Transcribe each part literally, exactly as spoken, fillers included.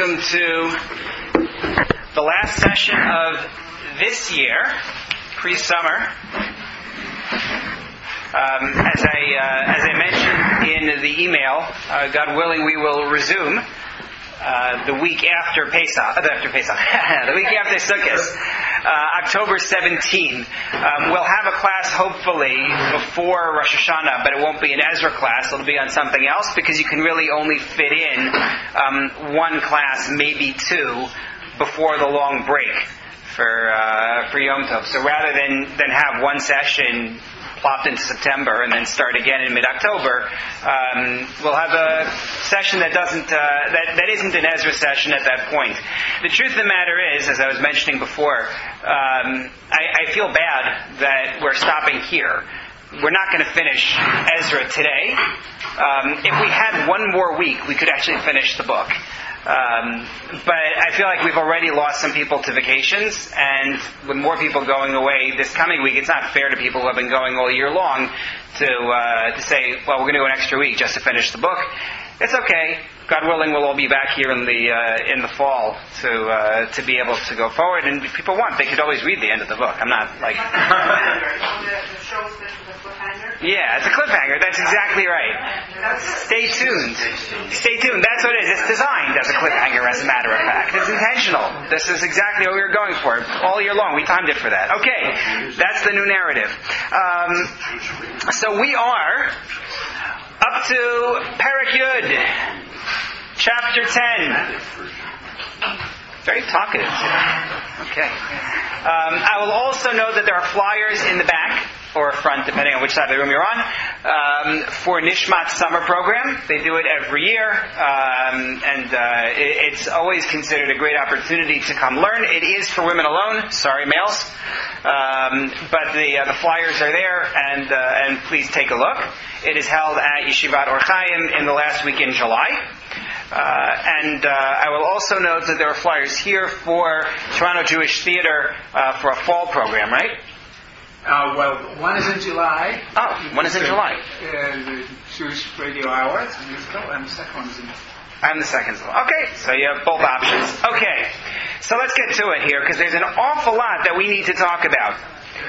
welcome to the last session of this year, pre-summer. Um, as I uh, as I mentioned in the email, uh, God willing, we will resume uh, the week after Pesach. Uh, after Pesach, the week after Sukkot, uh, October seventeenth. Um, we'll have a class hopefully before Rosh Hashanah, but it won't be an Ezra class. It'll be on something else because you can really only fit in um, one class, maybe two, before the long break for uh, for Yom Tov. So rather than than have one session plopped into September and then start again in mid-October, um, we'll have a session that doesn't uh, that that isn't an Ezra session at that point. The truth of the matter is, as I was mentioning before, um, I, I feel bad that we're stopping here. We're not going to finish Ezra today. Um, if we had one more week, we could actually finish the book. Um, but I feel like we've already lost some people to vacations, and with more people going away this coming week, it's not fair to people who have been going all year long to uh, to say, well, we're going to go an extra week just to finish the book. It's okay. God willing, we'll all be back here in the uh, in the fall to uh, to be able to go forward. And if people want, they could always read the end of the book. I'm not like. Yeah, it's a cliffhanger. That's exactly right. Stay tuned. Stay tuned. That's what it is. It's designed as a cliffhanger, as a matter of fact. It's intentional. This is exactly what we were going for. All year long, we timed it for that. Okay, that's the new narrative. Um, so we are up to Perek Yud, chapter ten. Very talkative today. Okay. Um, I will also note that there are flyers in the back or front, depending on which side of the room you're on, um, for Nishmat Summer Program. They do it every year, um, and uh, it, it's always considered a great opportunity to come learn. It is for women alone. Sorry, males. Um, but the uh, the flyers are there, and uh, and please take a look. It is held at Yeshivat Or Chaim in the last week in July. Uh, and uh, I will also note that there are flyers here for Toronto Jewish Theatre uh, for a fall program, right? Uh, well, one is in July. Oh, one is in July. Uh, the Jewish Radio Hour, it's a musical, and the second one is in... And the second one. Okay, so you have both options. Okay, so let's get to it here, because there's an awful lot that we need to talk about.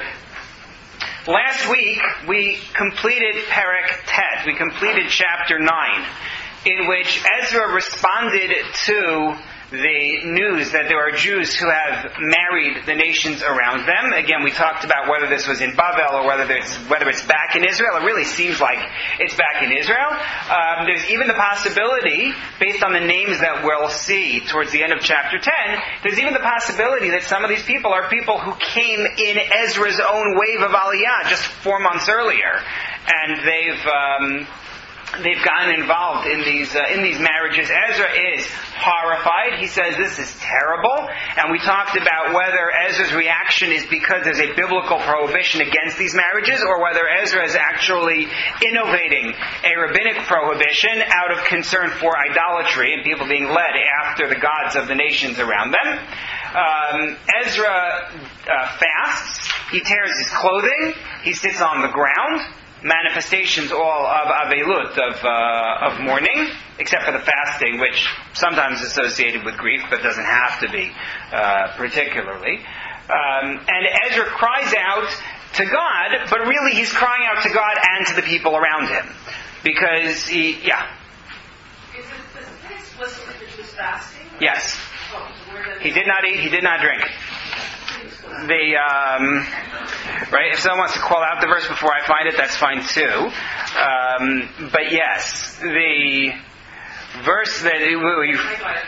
Last week, we completed Perek Tet. We completed chapter nine, in which Ezra responded to the news that there are Jews who have married the nations around them. Again, we talked about whether this was in Bavel or whether it's whether it's back in Israel. It really seems like it's back in Israel. Um, there's even the possibility, based on the names that we'll see towards the end of chapter ten, there's even the possibility that some of these people are people who came in Ezra's own wave of Aliyah just four months earlier, and they've um, They've gotten involved in these uh, in these marriages. Ezra is horrified. He says this is terrible. And we talked about whether Ezra's reaction is because there's a biblical prohibition against these marriages, or whether Ezra is actually innovating a rabbinic prohibition out of concern for idolatry and people being led after the gods of the nations around them. Um, Ezra uh, fasts. He tears his clothing. He sits on the ground. Manifestations all of Avelut, of uh, of mourning, except for the fasting, which sometimes is associated with grief, but doesn't have to be uh, particularly. Um, and Ezra cries out to God, but really he's crying out to God and to the people around him, because he, yeah. Is it, does it say explicitly that he was fasting? Yes. Oh, so where does He did not eat. He did not drink. The um, right. If someone wants to call out the verse before I find it, that's fine too. Um, but yes, the verse that you,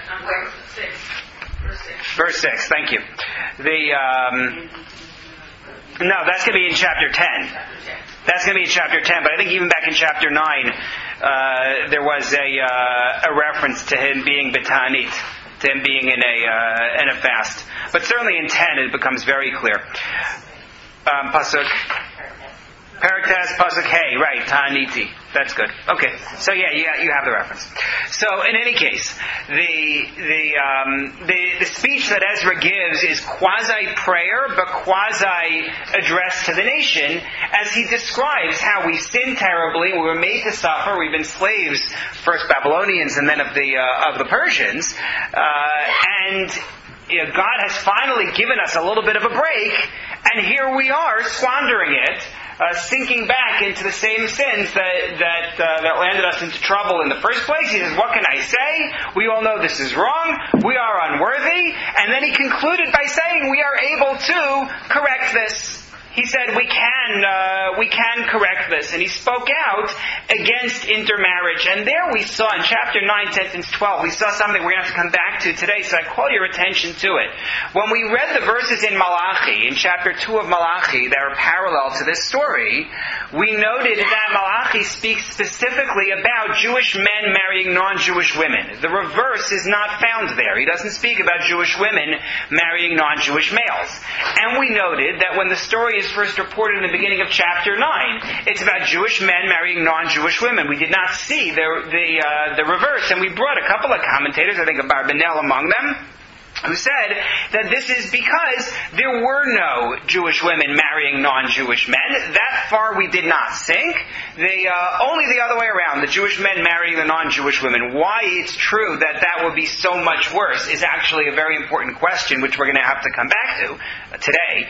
verse six. Thank you. The um, no, that's going to be in chapter ten. That's going to be in chapter ten. But I think even back in chapter nine, uh, there was a uh, a reference to him being betanit, to him being in a uh, in a fast. But certainly in ten, it becomes very clear. Um, Pasuk, Perek Tes, pasuk hey, right? Ta'aniti. That's good. Okay, so yeah, you you have the reference. So in any case, the the um, the the speech that Ezra gives is quasi prayer, but quasi address to the nation, as he describes how we sinned terribly, we were made to suffer, we've been slaves, first Babylonians and then of the uh, of the Persians, uh, and you know, God has finally given us a little bit of a break, and here we are squandering it. Uh, sinking back into the same sins that that uh, that landed us into trouble in the first place. He says, what can I say? We all know this is wrong. We are unworthy. And then he concluded by saying we are able to correct this. He said we can uh, we can correct this, and he spoke out against intermarriage. And there we saw in chapter nine, sentence twelve, we saw something we're going to have to come back to today. So I call your attention to it. When we read the verses in Malachi, in chapter two of Malachi, that are parallel to this story, we noted that Malachi speaks specifically about Jewish men marrying non-Jewish women. The reverse is not found there. He doesn't speak about Jewish women marrying non-Jewish males. And we noted that when the story is first reported in the beginning of chapter nine, it's about Jewish men marrying non-Jewish women. We did not see the the, uh, the reverse, and we brought a couple of commentators, I think Abarbanel among them, who said that this is because there were no Jewish women marrying non-Jewish men. That far we did not sink. They, uh, only the other way around, the Jewish men marrying the non-Jewish women. Why it's true that that would be so much worse is actually a very important question, which we're going to have to come back to today.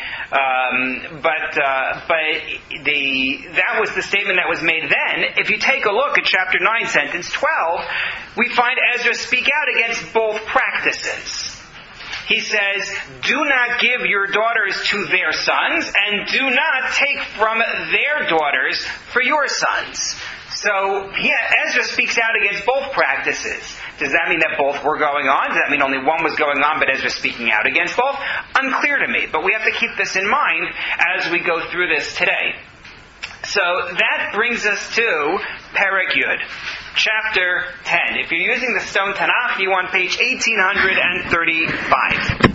Um, but uh, but the that was the statement that was made then. If you take a look at chapter nine, sentence twelve, we find Ezra speak out against both practices. He says, do not give your daughters to their sons, and do not take from their daughters for your sons. So yeah, Ezra speaks out against both practices. Does that mean that both were going on? Does that mean only one was going on, but Ezra speaking out against both? Unclear to me, but we have to keep this in mind as we go through this today. So that brings us to Perek Yud, chapter ten. If you're using the Stone Tanakh, you're on page eighteen thirty-five.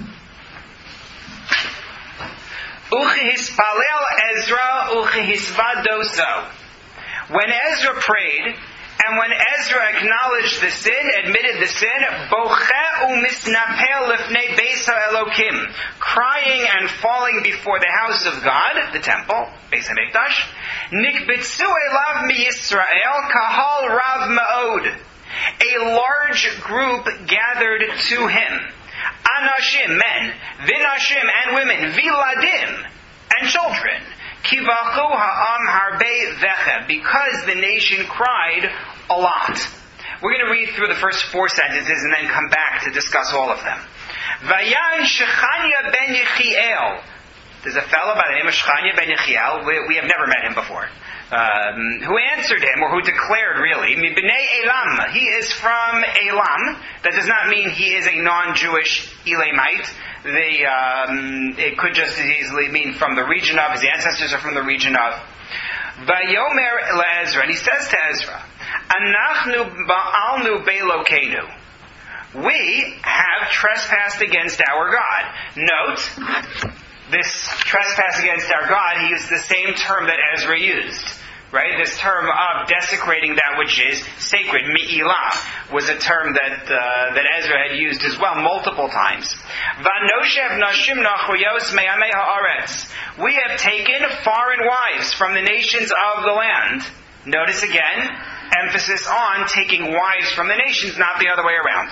Uchehispalel Ezra uchehisvadoso. When Ezra prayed, and when Ezra acknowledged the sin, admitted the sin, boche umisnapel lifnei beis ha'elokim, crying and falling before the house of God, the temple, Beis HaMikdash, nikbitzu elav miYisrael kahal rav ma'od. A large group gathered to him. Anashim, men, vinashim, and women, viladim, and children. Kivachu ha'am harbe veche, because the nation cried a lot. We're going to read through the first four sentences and then come back to discuss all of them. Vayan Shechania ben Yechiel. There's a fellow by the name of Shechania ben Yechiel. We, we have never met him before. Um, who answered him, or who declared really, Mibnei Elam. He is from Elam. That does not mean he is a non-Jewish Elamite. The, um, it could just as easily mean from the region of, his ancestors are from the region of. Vayomer le'Ezra, and he says to Ezra, Anachnu ba'alnu be'Elokeinu. We have trespassed against our God. Note, this trespass against our God, he used the same term that Ezra used. Right? This term of desecrating that which is sacred, mi'ilah, was a term that uh, that Ezra had used as well multiple times. Vanoshev nashim nachuyos me'amei haaretz. We have taken foreign wives from the nations of the land. Notice again, emphasis on taking wives from the nations, not the other way around.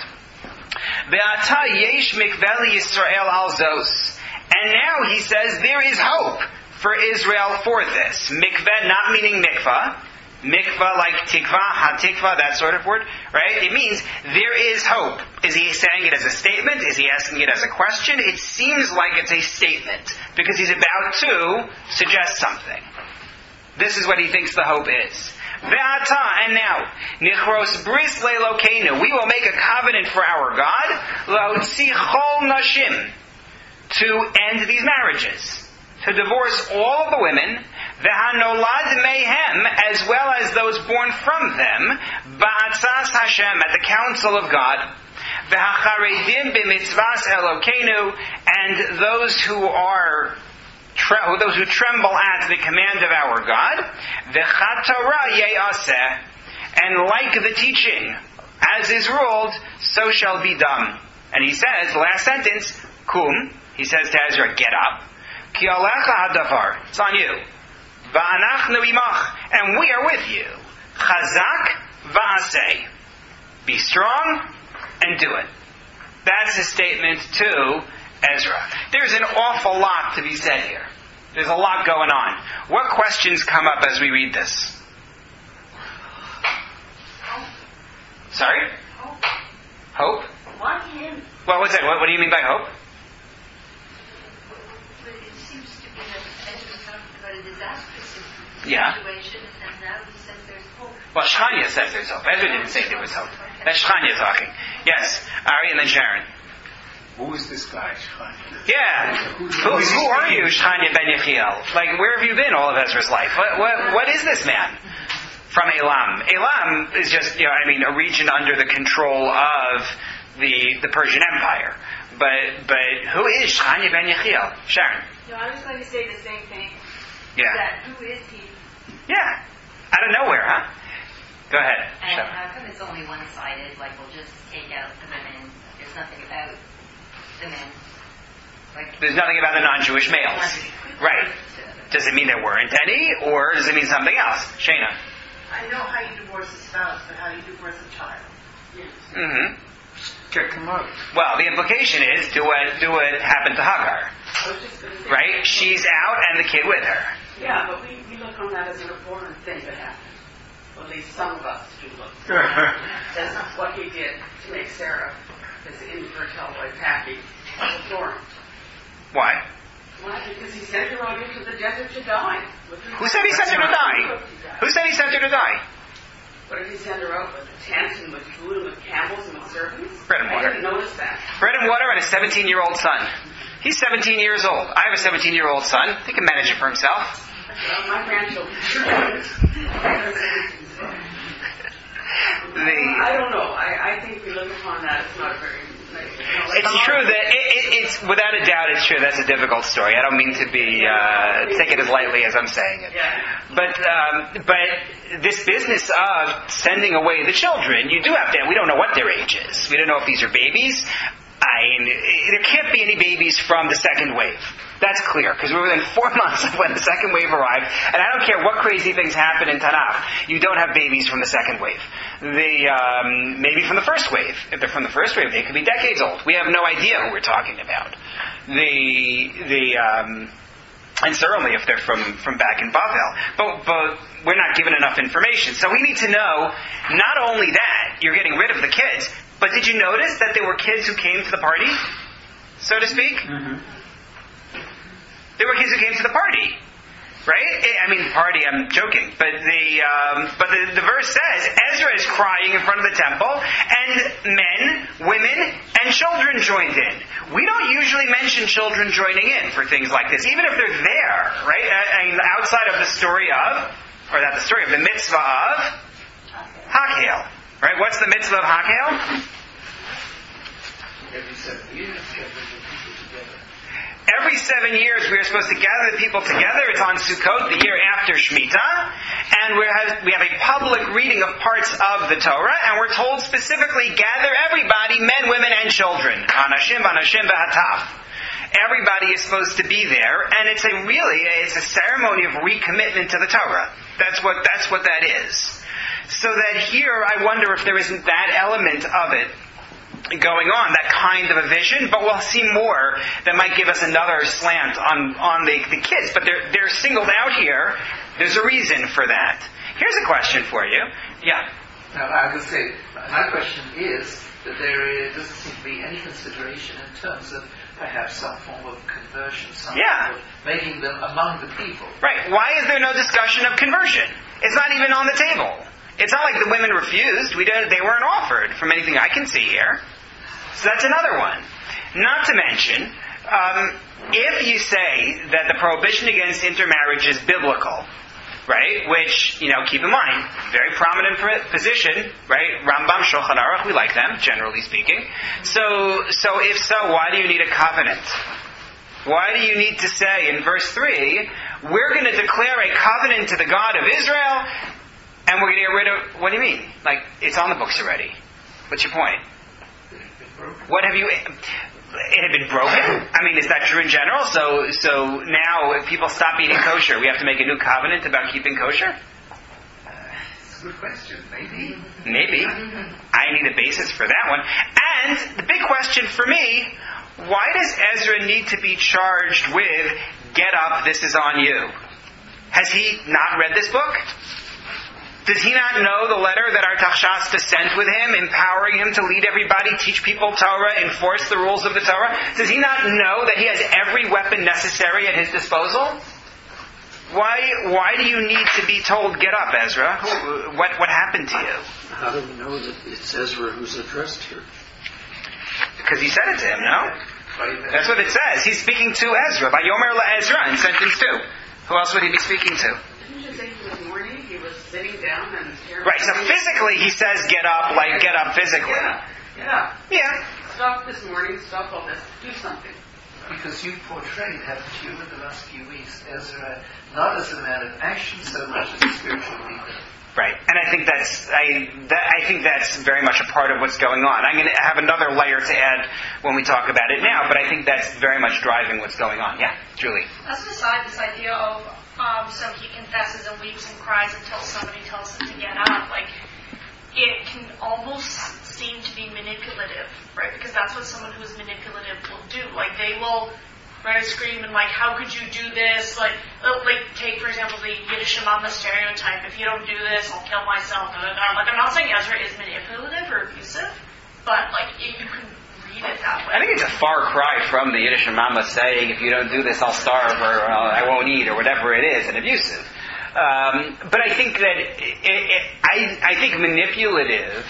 Ve'ata yesh mikveli Yisrael al zos. And now he says there is hope for Israel for this. Mikveh, not meaning mikvah. Mikvah like tikvah, ha-tikvah, that sort of word. Right? It means there is hope. Is he saying it as a statement? Is he asking it as a question? It seems like it's a statement, because he's about to suggest something. This is what he thinks the hope is. Ve'ata, and now, nichros bris le'Elokeinu, we will make a covenant for our God, la'otzi chol nashim, to end these marriages. To divorce all of the women, v'hanolad mehem, as well as those born from them, ba'atzas Hashem, at the counsel of God, v'hacharedim b'mitzvas Elokeinu, and those who are tre- those who tremble at the command of our God, v'chat Torah ye'aseh, and like the teaching, as is ruled, so shall be done. And he says, the last sentence, kum, he says to Ezra, get up. Ki alecha hadavar, it's on you. Va'anachnu imach, and we are with you. Chazak va'aseh, be strong and do it. That's a statement to Ezra. There's an awful lot to be said here. There's a lot going on. What questions come up as we read this? Sorry? Hope. Hope? Why him? Well, what's that? What, what do you mean by hope? But it seems to be that Ezra's talking about a disastrous Yeah. situation, and now he says there's hope. Well, Shchania says there's hope. Ezra didn't say there was hope. That's Shchania talking. Yes. Ari and then Sharon. Who is this guy, Shchania? Yeah. Who, who are you, Shchania ben Yechiel? Like, where have you been all of Ezra's life? What, what, what is this man? From Elam. Elam is just, you know, I mean, a region under the control of the the Persian Empire. But but who is Shchania ben Yechiel? Sharon. No, I was going to say the same thing. Yeah. That who is he? Yeah. Out of nowhere, huh? Go ahead. And Sharon. how come it's only one-sided? Like, we'll just take out the women. There's nothing about the men. Like, There's nothing about the non-Jewish males. Right. Does it mean there weren't any, or does it mean something else? Shana. I know how you divorce a spouse, but how do you divorce a child? Mm-hmm. Kick him out. Well, the implication is, do what, do what happened to Hagar. Right? She's out and the kid with her. Yeah, but we, we look on that as an abhorrent thing that happened. Well, at least some of us do look. That's not what he did to make Sarah, this infertile wife, happy. Abhorrent. Why? Why? Because he sent her out into the desert to die. Who said he sent her to die? Who said he sent her to die? What did he send her out with? A tent and with food and with camels and with servants? Bread and water. I didn't notice that. Bread and water and a seventeen-year-old son. He's seventeen years old. I have a seventeen-year-old son. He can manage it for himself. Well, my grandchildren. The, I don't know. I, I think we look upon that as not a very nice. You know, it's true that it, it, it's without a doubt it's true. That's a difficult story. I don't mean to be uh, take it as lightly as I'm saying it. Yeah. But um, but this business of sending away the children, you do have to. We don't know what their age is. We don't know if these are babies. I mean, there can't be any babies from the second wave. That's clear, because we're within four months of when the second wave arrived, and I don't care what crazy things happen in Tanakh, you don't have babies from the second wave. The, um, maybe from the first wave. If they're from the first wave, they could be decades old. We have no idea who we're talking about. The, the, um, and certainly if they're from, from back in Bavel. But, but we're not given enough information. So we need to know, not only that, you're getting rid of the kids, but did you notice that there were kids who came to the party, so to speak? Mm-hmm. There were kids who came to the party, right? I mean, party, I'm joking, but the um, but the, the verse says, Ezra is crying in front of the temple, and men, women, and children joined in. We don't usually mention children joining in for things like this, even if they're there, right? I mean, outside of the story of, or not the story of, the mitzvah of Hakhel. Right? What's the mitzvah of Hakhel? Every seven years, gather the people together. Every seven years we are supposed to gather the people together. It's on Sukkot, the year after Shemitah. And we have, we have a public reading of parts of the Torah, and we're told specifically, gather everybody, men, women, and children. Anashim, Anashim, V'hataf. Everybody is supposed to be there, and it's a really, it's a ceremony of recommitment to the Torah. That's what, that's what that is. So that here, I wonder if there isn't that element of it going on, that kind of a vision, but we'll see more that might give us another slant on, on the, the kids. But they're, they're singled out here. There's a reason for that. Here's a question for you. Yeah? Now, I would say, my question is that there is, doesn't seem to be any consideration in terms of perhaps some form of conversion, some Yeah. form of making them among the people. Right. Why is there no discussion of conversion? It's not even on the table. It's not like the women refused. We did, they weren't offered, from anything I can see here. So that's another one. Not to mention, um, if you say that the prohibition against intermarriage is biblical, right, which, you know, keep in mind, very prominent position, right, Rambam, Shulchan Aruch, we like them, generally speaking. So, so if so, why do you need a covenant? Why do you need to say in verse three, we're going to declare a covenant to the God of Israel, and we're going to get rid of... What do you mean? Like, it's on the books already. What's your point? What have you... It had been broken? I mean, is that true in general? So so now if people stop eating kosher, we have to make a new covenant about keeping kosher? Uh, it's a good question. Maybe. Maybe. I need a basis for that one. And the big question for me, why does Ezra need to be charged with, get up, this is on you? Has he not read this book? Does he not know the letter that Artaxerxes sent with him, empowering him to lead everybody, teach people Torah, enforce the rules of the Torah? Does he not know that he has every weapon necessary at his disposal? Why why do you need to be told, get up, Ezra? Who, what, what happened to you? How do we know that it's Ezra who's addressed here? Because he said it to him, no? That's what it says. He's speaking to Ezra, by Yomer La Ezra in sentence two. Who else would he be speaking to? Didn't you say he was mourning? He was sitting down and staring. Right, so physically he says get up, like get up physically. Get up. Get up. Yeah. Stop this morning. Stop all this. Do something. Because you portrayed, haven't you, in the last few weeks, Ezra not as a man of action so much as a spiritual leader. Right, and I think that's I that, I think that's very much a part of what's going on. I'm going to have another layer to add when we talk about it now, but I think that's very much driving what's going on. Yeah, Julie. As an aside, this idea of um, so he confesses and weeps and cries until somebody tells him to get up, like it can almost seem to be manipulative, right? Because that's what someone who's manipulative will do. Like they will. Right, scream and like, how could you do this? Like, like take for example the Yiddish Mama stereotype. If you don't do this, I'll kill myself. Da, da, da. Like, I'm not saying Ezra is manipulative or abusive, but like you can read it that way. I think it's a far cry from the Yiddish Mama saying, if you don't do this, I'll starve or uh, I won't eat or whatever it is, and abusive. Um, but I think that it, it, I, I think manipulative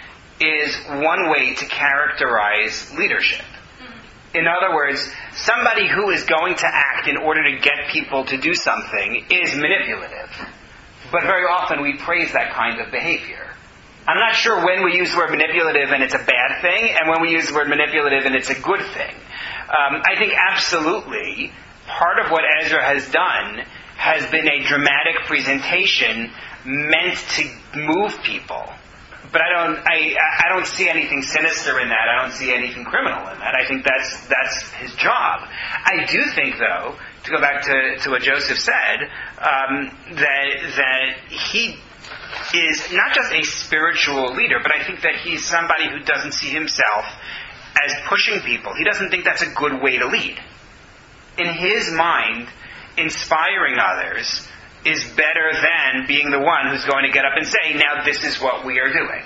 is one way to characterize leadership. In other words, somebody who is going to act in order to get people to do something is manipulative. But very often we praise that kind of behavior. I'm not sure when we use the word manipulative and it's a bad thing, and when we use the word manipulative and it's a good thing. Um, I think absolutely part of what Ezra has done has been a dramatic presentation meant to move people. But I don't, I, I don't see anything sinister in that. I don't see anything criminal in that. I think that's that's his job. I do think, though, to go back to, to what Joseph said, um, that that he is not just a spiritual leader, but I think that he's somebody who doesn't see himself as pushing people. He doesn't think that's a good way to lead. In his mind, inspiring others is better than being the one who's going to get up and say, now this is what we are doing.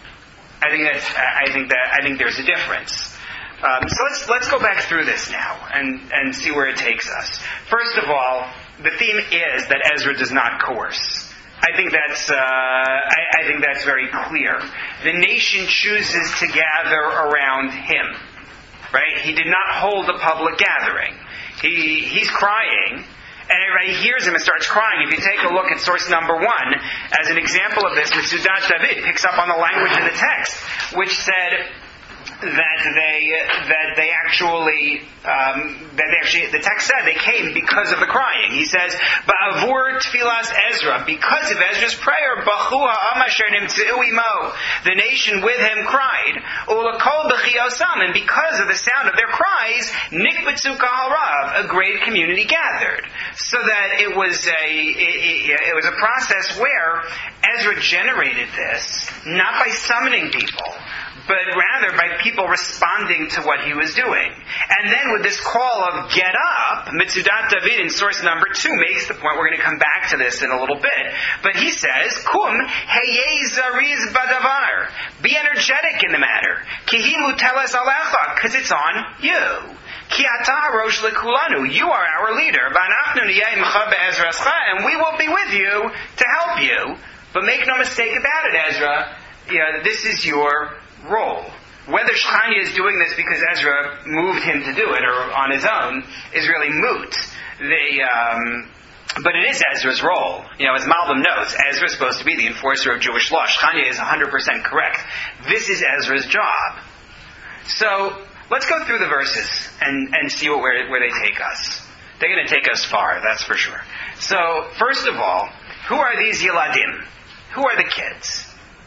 I think that's, I think that, I think there's a difference. Um, so let's, let's go back through this now and, and see where it takes us. First of all, the theme is that Ezra does not coerce. I think that's, uh, I, I think that's very clear. The nation chooses to gather around him. Right? He did not hold a public gathering. He, he's crying, and everybody hears him and starts crying. If you take a look at source number one, as an example of this, Metzudat David picks up on the language in the text, which said that they that they actually um, that they actually the text said they came because of the crying. He says, "Ba'avur tfilas Ezra," because of Ezra's prayer, "Bachu ha'am asher nimtzeu imo," the nation with him cried, "Ulakol b'chiyosam," and because of the sound of their cries, nikbetzu kahal rav, a great community gathered. So that it was a it, it, it was a process where Ezra generated this not by summoning people, but rather by people responding to what he was doing. And then with this call of get up, Metzudat David in source number two makes the point, we're going to come back to this in a little bit, but he says, Kum heyei zariz badavar, be energetic in the matter, kihi muteles alecha, because it's on you. Ki ata rosh lekulanu, you are our leader, v'anachnu niyeh imcha be'ezrascha, and we will be with you to help you. But make no mistake about it, Ezra, you know, this is your role. Whether Shechania is doing this because Ezra moved him to do it or on his own is really moot. The, um, but it is Ezra's role. You know, as Malbim notes, Ezra is supposed to be the enforcer of Jewish law. Shechania is one hundred percent correct. This is Ezra's job. So let's go through the verses and, and see what, where, where they take us. They're going to take us far, that's for sure. So, first of all, who are these Yeladim? Who are the kids?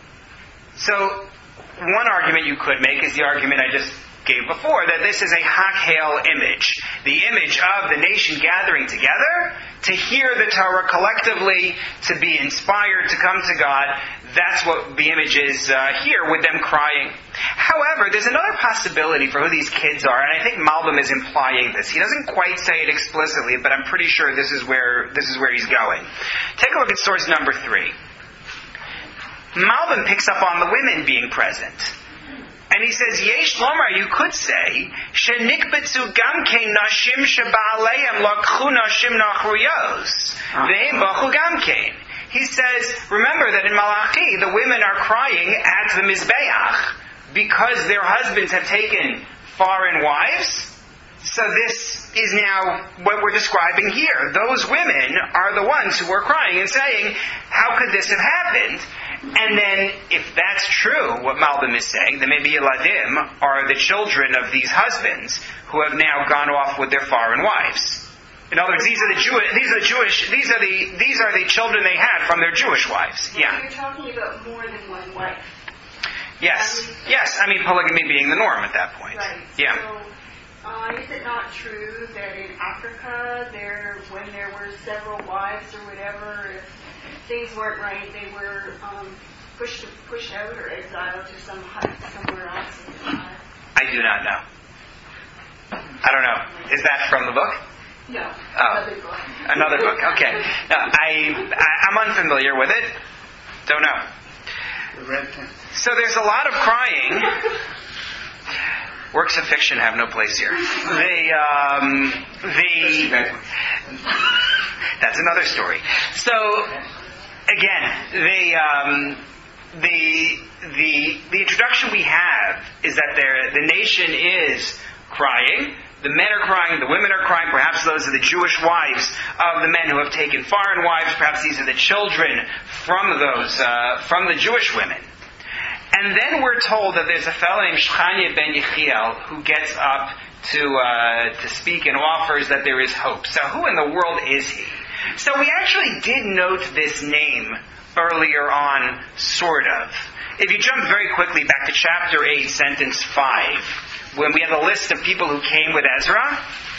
So, one argument you could make is the argument I just gave before, that this is a Hakhel image. The image of the nation gathering together to hear the Torah collectively, to be inspired, to come to God. That's what the image is uh, here, with them crying. However, there's another possibility for who these kids are, and I think Malbim is implying this. He doesn't quite say it explicitly, but I'm pretty sure this is where this is where he's going. Take a look at source number three. Malbim picks up on the women being present. And he says, Yesh Lomar, you could say, Shenikbetzu gamkein nashim sheba'aleim lakchu nashim nachruyos. Ve'im bachu gamkein. He says, remember that in Malachi, the women are crying at the Mizbeach because their husbands have taken foreign wives. So this is now what we're describing here. Those women are the ones who are crying and saying, how could this have happened? And then, if that's true, what Malbim is saying, then maybe Eladim are the children of these husbands who have now gone off with their foreign wives. In other words, these are the Jewish, these are the Jewish, these are the these are the children they had from their Jewish wives. Well, Yeah. You're talking about more than one wife. Yes. Yes. I mean, polygamy being the norm at that point. Right. Yeah. So, uh, is it not true that in Africa, there, when there were several wives or whatever, if things weren't right, they were um, pushed pushed out or exiled to some hut somewhere else? I do not know. I don't know. Is that from the book? No. Oh. Another book. Another book. Okay. No, I, I I'm unfamiliar with it. Don't know. The red tent. So there's a lot of crying. Works of fiction have no place here. The um, the that's another story. So again, the um, the the the introduction we have is that there the nation is crying. The men are crying, the women are crying, perhaps those are the Jewish wives of the men who have taken foreign wives, perhaps these are the children from those, uh, from the Jewish women. And then we're told that there's a fellow named Shechania ben Yechiel who gets up to, uh, to speak and offers that there is hope. So who in the world is he? So we actually did note this name earlier on, sort of. If you jump very quickly back to chapter eight, sentence five, when we have a list of people who came with Ezra.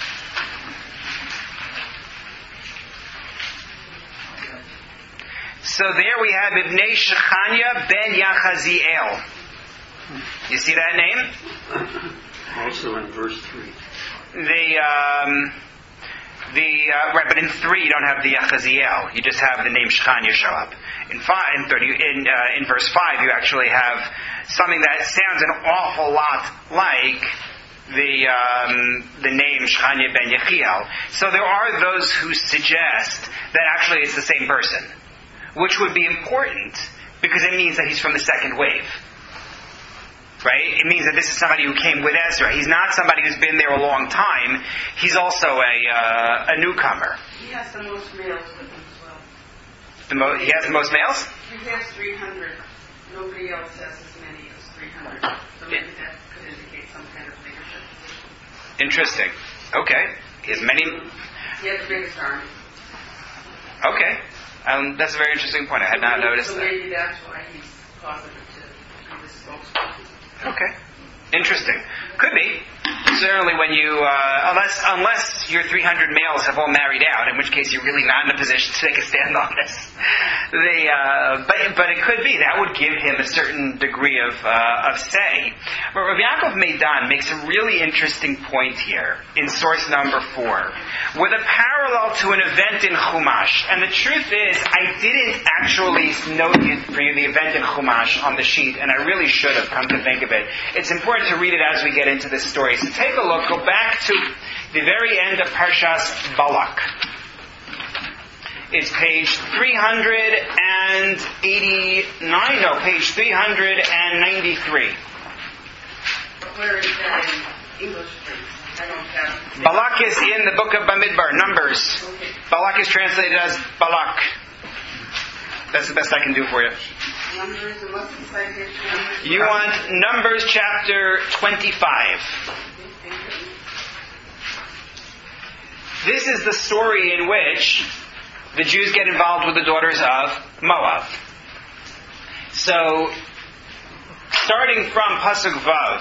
So there we have Ibnei Shechania ben Yachaziel. You see that name? Also in verse three. The, um, the, uh, right, but in three you don't have the Yachaziel. You just have the name Shechania show up. In five, in thirty, in, uh, in verse five you actually have something that sounds an awful lot like the um, the name Shechania ben Yechiel. So there are those who suggest that actually it's the same person, which would be important because it means that he's from the second wave. Right? It means that this is somebody who came with Ezra. He's not somebody who's been there a long time. He's also a uh, a newcomer. He has the most males with him as well. The mo- he has the most males? He has three hundred. Nobody else has as many as three hundred. So maybe that could indicate some kind of leadership. Interesting. Okay. He has many... He has the biggest army. Okay. Um, that's a very interesting point. I had not noticed so that. maybe that's why he's positive to be the spokesperson. Okay. Interesting. Could be. Certainly when you, uh, unless unless your three hundred males have all married out, in which case you're really not in a position to take a stand on this. They, uh, but, but it could be. That would give him a certain degree of, uh, of say. But Rav Yaakov Meidan makes a really interesting point here in source number four, with a parallel to an event in Chumash. And the truth is, I didn't actually note for you the event in Chumash on the sheet, and I really should have, come to think of it. It's important to read it as we get into this story. So take a look, go back to the very end of Parshas Balak. It's page three hundred eighty-nine, no, page three hundred ninety-three. Where is that in English, please? I don't have... Balak is in the book of Bamidbar, Numbers. Okay. Balak is translated as Balak. That's the best I can do for you. Numbers, and what's the citation? You want Numbers chapter twenty-five. This is the story in which the Jews get involved with the daughters of Moab. So, starting from Pasuk Vav,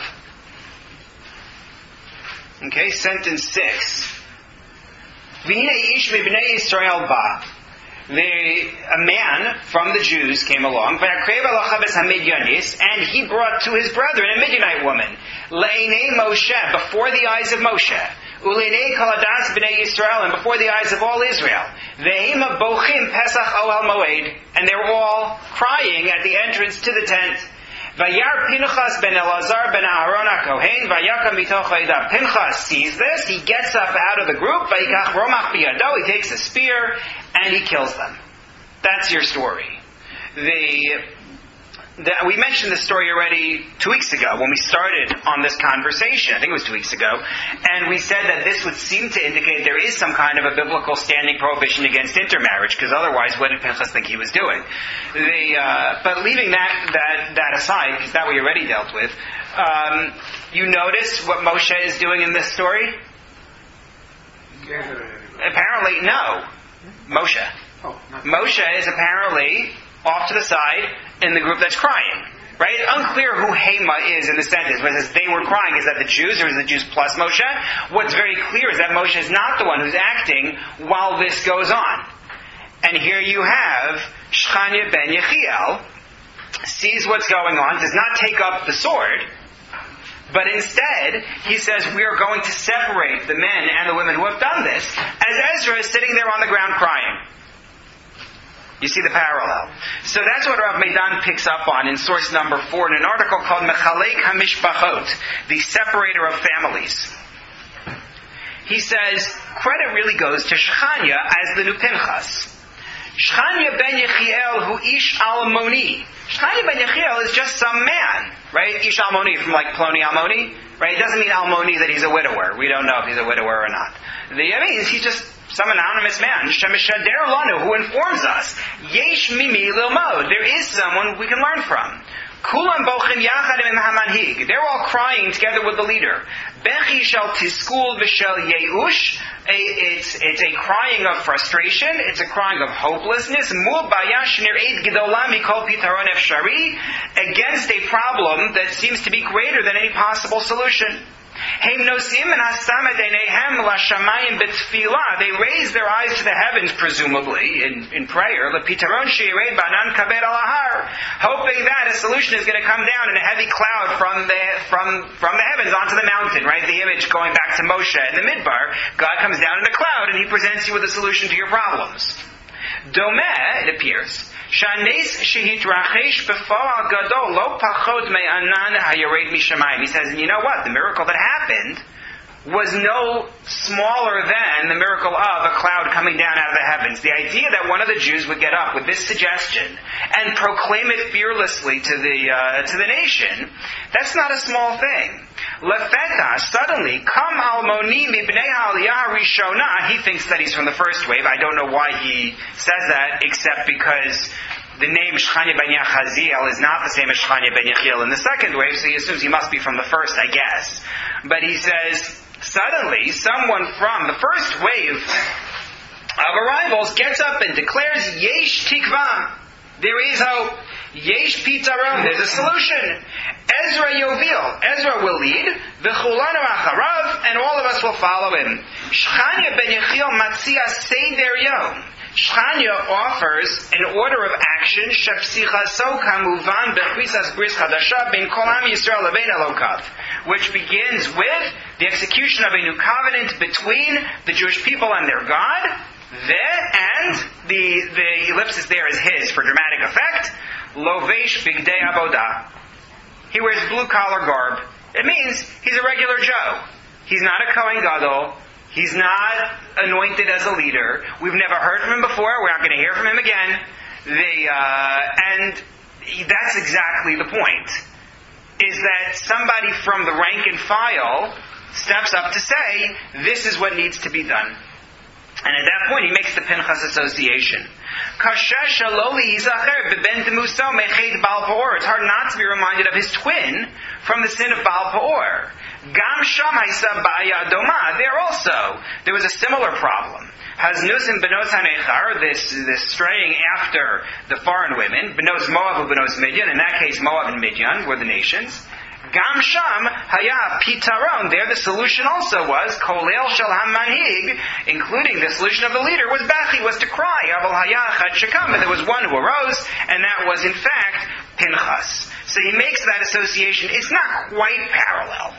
okay, sentence six. V'hinei ish mibnei Yisrael ba. The, a man from the Jews came along, and he brought to his brethren a Midianite woman, Le'enei Moshe, before the eyes of Moshe, Ule'enei kaladas b'nei Yisrael, and before the eyes of all Israel. Ve'ema bochim Pesach Ohel Moed, and they were all crying at the entrance to the tent. Vayar Pinchas ben Elazar ben Aaron HaKohen Vayakam mitoch ha'edah. Pinchas sees this, he gets up out of the group, Vayikach Romach biyado, he takes a spear, and he kills them. That's your story. The, the, we mentioned this story already two weeks ago when we started on this conversation. I think it was two weeks ago. And we said that this would seem to indicate there is some kind of a biblical standing prohibition against intermarriage, because otherwise what did Pinchas think he was doing? The, uh, but leaving that, that, that aside, because that we already dealt with, um, you notice what Moshe is doing in this story? Apparently, no. Moshe. Oh, Moshe is apparently off to the side in the group that's crying. Right? Unclear who Hema is in the sentence. When it says they were crying, is that the Jews or is the Jews plus Moshe? What's very clear is that Moshe is not the one who's acting while this goes on. And here you have Shechaniah ben Yechiel sees what's going on, does not take up the sword, but instead, he says, we are going to separate the men and the women who have done this, as Ezra is sitting there on the ground crying. You see the parallel. So that's what Rav Meidan picks up on in source number four in an article called Mechalek HaMishpachot, the separator of families. He says, credit really goes to Shechaniah as the new Pinchas. Shechaniah ben Yechiel hu ish almoni. Shechaniah ben Yechiel is just some man, right? Ish almoni from like Ploni Almoni, right? It doesn't mean almoni that he's a widower. We don't know if he's a widower or not. The, I mean, he's just some anonymous man, Shemishader Lanu, who informs us, Yesh Mimi Lilmod, there is someone we can learn from. Kulam Bochim Yachadim in Hamanhig, they're all crying together with the leader. Bechi Shel Tiskul V'Shel Yeush, it's it's a crying of frustration, it's a crying of hopelessness. Mul Bayash Nir'ed Gedolah Mikol Pitaron Efshari, against a problem that seems to be greater than any possible solution. They raise their eyes to the heavens, presumably, in, in prayer, hoping that a solution is going to come down in a heavy cloud from the, from, from the heavens onto the mountain, right? The image going back to Moshe in the Midbar, God comes down in a cloud and He presents you with a solution to your problems. Domeh, it appears, Shanes shehitrachesh b'fa'al gadol lo pachot me'anan hayored mishamayim. He says, and you know what? The miracle that happened was no smaller than the miracle of a cloud coming down out of the heavens. The idea that one of the Jews would get up with this suggestion and proclaim it fearlessly to the uh, to the nation, that's not a small thing. Lefeta, suddenly, Kam Almoni Mibnei Aliyah Rishona. He thinks that he's from the first wave. I don't know why he says that, except because the name Shechaniah ben Yachaziel is not the same as Shechaniah ben Yechiel in the second wave, so he assumes he must be from the first, I guess. But he says, suddenly, someone from the first wave of arrivals gets up and declares, Yesh Tikva. There is hope. Yesh Pitaron. There's a solution. Ezra Yovil. Ezra will lead. V'chulanu acharav. And all of us will follow him. Shechaniah ben Yechiel matzia seder yom. Shechaniah offers an order of action, shepsichaso kamuvan bechrisas bris chadasha ben kol am Yisrael lebein Elokav, which begins with the execution of a new covenant between the Jewish people and their God. The, and the the ellipsis there is his for dramatic effect. Lovesh bigdei avodah. He wears blue collar garb. It means he's a regular Joe. He's not a Kohen Gadol. He's not anointed as a leader. We've never heard from him before. We're not going to hear from him again. The uh, and he, that's exactly the point. Is that somebody from the rank and file steps up to say, this is what needs to be done. And at that point, he makes the Pinchas association. It's hard not to be reminded of his twin from the sin of Baal Peor. Gam sham haisa ba'aya doma. There also, there was a similar problem. Haznus and benos hanechar, this, this straying after the foreign women, benos Moab and benos Midian, in that case Moab and Midian were the nations. Gam sham haya pitaron. There the solution also was kolel shel hamanhig, including the solution of the leader was bachi, was to cry. Aval haya chad shekam, but there was one who arose, and that was in fact Pinchas. So he makes that association. It's not quite parallel,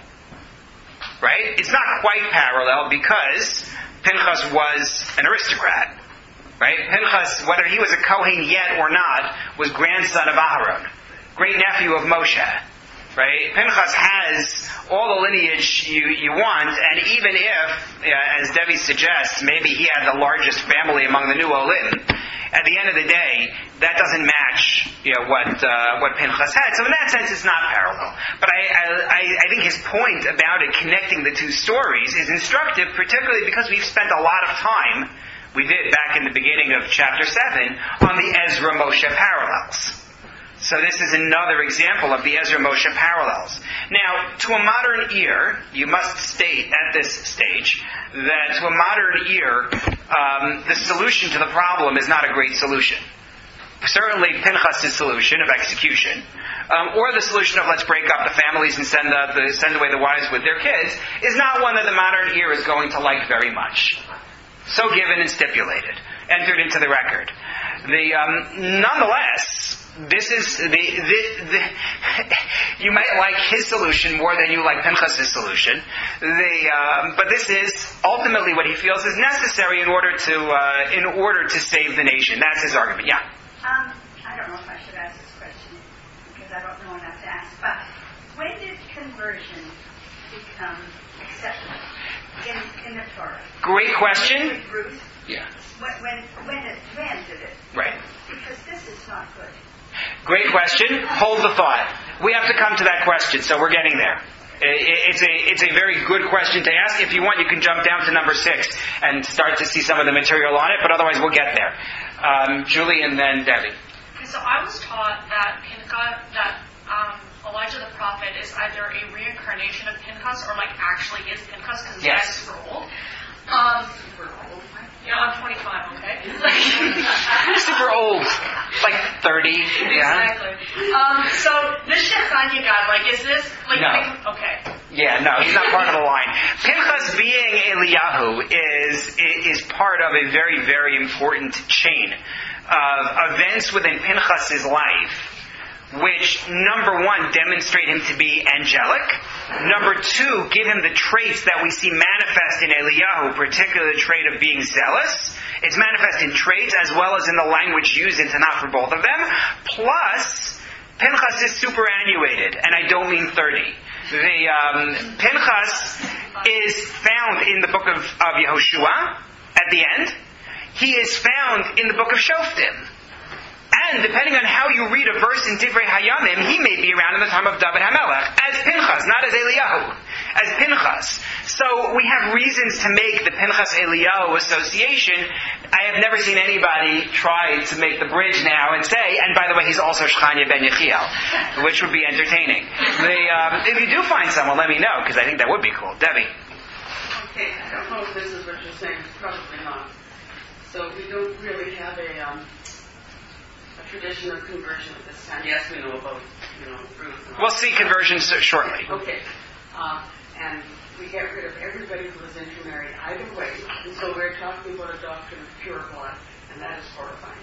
right? It's not quite parallel because Pinchas was an aristocrat, right? Pinchas, whether he was a Kohen yet or not, was grandson of Aharon, great nephew of Moshe. Right? Pinchas has all the lineage you, you want, and even if, uh, as Debbie suggests, maybe he had the largest family among the new Olim, at the end of the day, that doesn't match, you know, what uh, what Pinchas had. So in that sense, it's not parallel. But I, I, I think his point about it connecting the two stories is instructive, particularly because we've spent a lot of time, we did back in the beginning of chapter seven, on the Ezra Moshe parallels. So this is another example of the Ezra Moshe parallels. Now, to a modern ear, you must state at this stage that to a modern ear, um, the solution to the problem is not a great solution. Certainly Pinchas' solution of execution, um, or the solution of let's break up the families and send, the, the, send away the wives with their kids, is not one that the modern ear is going to like very much. So given and stipulated, entered into the record. The um, nonetheless, this is the, the, the you might like his solution more than you like Pinchas' solution. The um, but this is ultimately what he feels is necessary in order to uh, in order to save the nation. That's his argument. Yeah. Um, I don't know if I should ask this question because I don't know enough to ask. But when did conversion become acceptable in in the Torah? Great question. Ruth. Yeah. When when when did, when did it? Right. Because this is not good. Great question. Hold the thought. We have to come to that question, so we're getting there. It's a it's a very good question to ask. If you want, you can jump down to number six and start to see some of the material on it, but otherwise we'll get there. Um, Julie and then Debbie. Okay, so I was taught that Pinchas, that um, Elijah the prophet is either a reincarnation of Pinchas or like actually is Pinchas because his yes. dad's super old. Um, Yeah, I'm twenty-five, okay? Super old. Like thirty. Yeah. Exactly. Um, so this Shechania guy, like, is this, like, no. like, okay. Yeah, no, he's not part of the line. Pinchas being Eliyahu is, is part of a very, very important chain of events within Pinchas' life, which, number one, demonstrate him to be angelic. Number two, give him the traits that we see manifest in Eliyahu, particularly the trait of being zealous. It's manifest in traits as well as in the language used in Tanakh for both of them. Plus, Pinchas is superannuated, and I don't mean thirty. The um, Pinchas is found in the book of, of Yehoshua at the end. He is found in the book of Shoftim. And depending on how you read a verse in Divrei Hayamim, he may be around in the time of David HaMelech as Pinchas, not as Eliyahu, as Pinchas. So we have reasons to make the Pinchas-Eliyahu association. I have never seen anybody try to make the bridge now and say, and by the way, he's also Shechania ben Yechiel, which would be entertaining. The, um, if you do find someone, let me know, because I think that would be cool. Debbie. Okay, I don't know if this is what you're saying. Probably not. So we don't really have a... Um, tradition of conversion at this time. Yes, we know about, you know, Ruth. We'll see conversions shortly. Okay. Uh, and we get rid of everybody who was intermarried either way. And so we're talking about a doctrine of pure blood, and that is horrifying.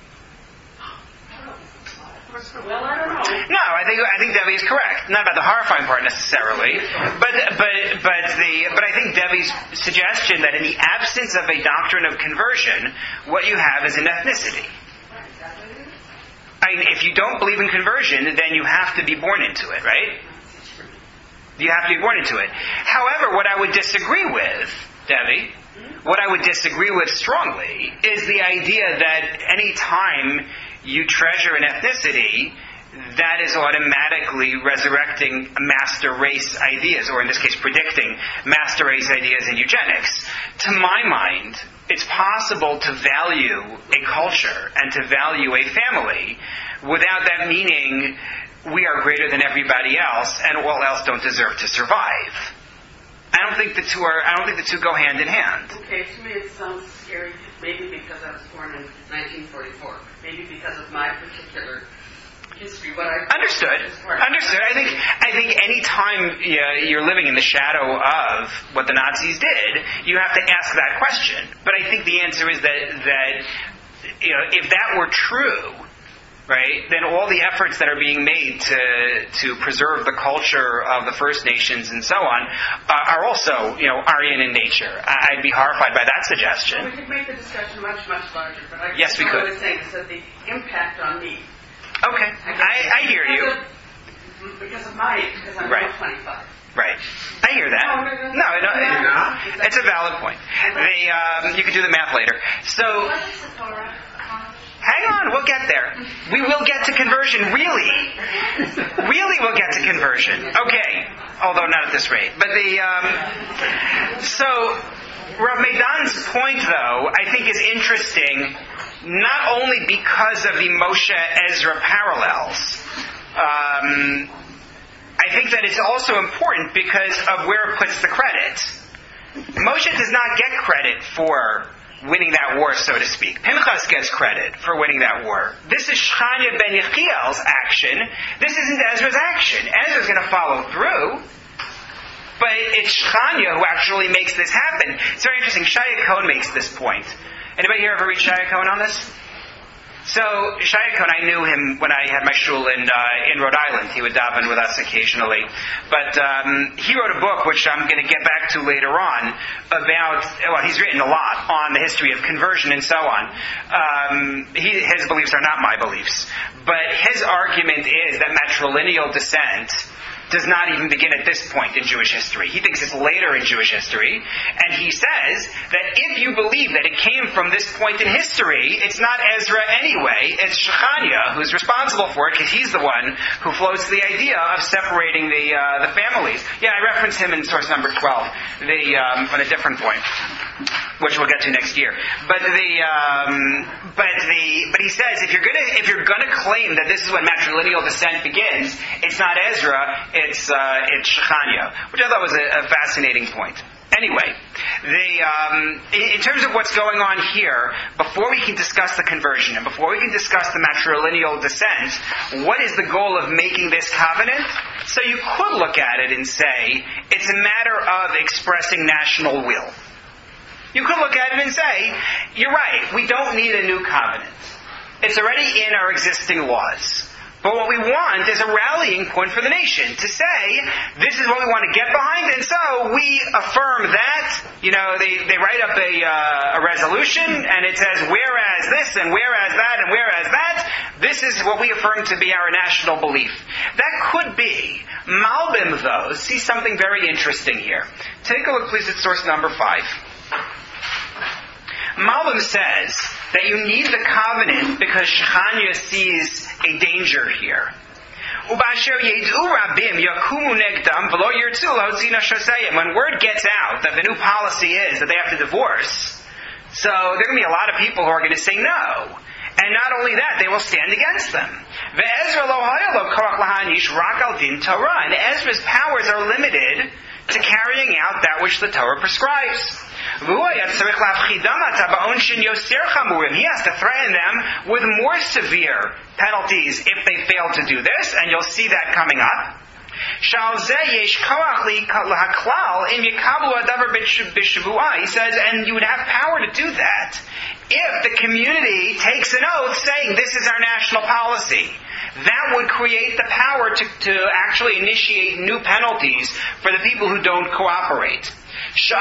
Well, I don't know. No, I think I think Debbie is correct. Not about the horrifying part necessarily, but but but the but I think Debbie's suggestion that in the absence of a doctrine of conversion, what you have is an ethnicity. I mean, if you don't believe in conversion, then you have to be born into it, right? You have to be born into it. However, what I would disagree with, Debbie, what I would disagree with strongly is the idea that any time you treasure an ethnicity, that is automatically resurrecting master race ideas, or in this case, predicting master race ideas in eugenics. To my mind, it's possible to value a culture and to value a family without that meaning we are greater than everybody else, and all else don't deserve to survive. I don't think the two are. I don't think the two go hand in hand. Okay, to me it sounds scary. Maybe because I was born in nineteen forty-four. Maybe because of my particular history. What I understood. Understood. I think. I think any time yeah, you're living in the shadow of what the Nazis did, you have to ask that question. But I think the answer is that that you know, if that were true, right, then all the efforts that are being made to to preserve the culture of the First Nations and so on uh, are also, you know, Aryan in nature. I'd be horrified by that suggestion. Well, we could make the discussion much, much larger, but I yes, we what could. I was saying is that the impact on me. Okay, I, I hear you. Of, because of my age, because I'm right. now twenty-five. Right. I hear that. No, no, no. No, no, no. It's a valid point. They, um, you can do the math later. So, hang on, we'll get there. We will get to conversion, really. Really we'll get to conversion. Okay. Although not at this rate. But the, um, so, Rav Meidan's point, though, I think is interesting, not only because of the Moshe-Ezra parallels. Um, I think that it's also important because of where it puts the credit. Moshe does not get credit for winning that war, so to speak. Pinchas gets credit for winning that war. This is Shechania ben Yechiel's action. This isn't Ezra's action. Ezra's going to follow through. But it's Shechania who actually makes this happen. It's very interesting. Shaya Cohen makes this point. Anybody here ever read Shaya Cohen on this? So, Shaya Cohen, I knew him when I had my shul in uh, in Rhode Island. He would daven with us occasionally. But um, he wrote a book, which I'm going to get back to later on, about, well, he's written a lot on the history of conversion and so on. Um, he, his beliefs are not my beliefs. But his argument is that matrilineal descent does not even begin at this point in Jewish history. He thinks it's later in Jewish history, and he says that if you believe that it came from this point in history, it's not Ezra anyway, it's Shechania who's responsible for it, because he's the one who floats the idea of separating the uh, the families. Yeah, I reference him in source number twelve, the um, on a different point, which we'll get to next year. But the um, but the but he says if you're gonna if you're gonna claim that this is when matrilineal descent begins, it's not Ezra. It's uh, it's Shechania, which I thought was a, a fascinating point. Anyway, the um, in, in terms of what's going on here, before we can discuss the conversion and before we can discuss the matrilineal descent, what is the goal of making this covenant? So you could look at it and say it's a matter of expressing national will. You could look at it and say, you're right, we don't need a new covenant. It's already in our existing laws. But what we want is a rallying point for the nation to say, this is what we want to get behind, and so we affirm that. You know, they, they write up a, uh, a resolution, and it says, whereas this, and whereas that, and whereas that, this is what we affirm to be our national belief. That could be. Malbim, though, sees something very interesting here. Take a look, please, at source number five. Malbim says that you need the covenant because Shechania sees a danger here. When word gets out that the new policy is that they have to divorce, so there are going to be a lot of people who are going to say no. And not only that, they will stand against them. And Ezra's powers are limited to carrying out that which the Torah prescribes. He has to threaten them with more severe penalties if they fail to do this, and you'll see that coming up. He says, and you would have power to do that if the community takes an oath saying this is our national policy. That would create the power to, to actually initiate new penalties for the people who don't cooperate. Then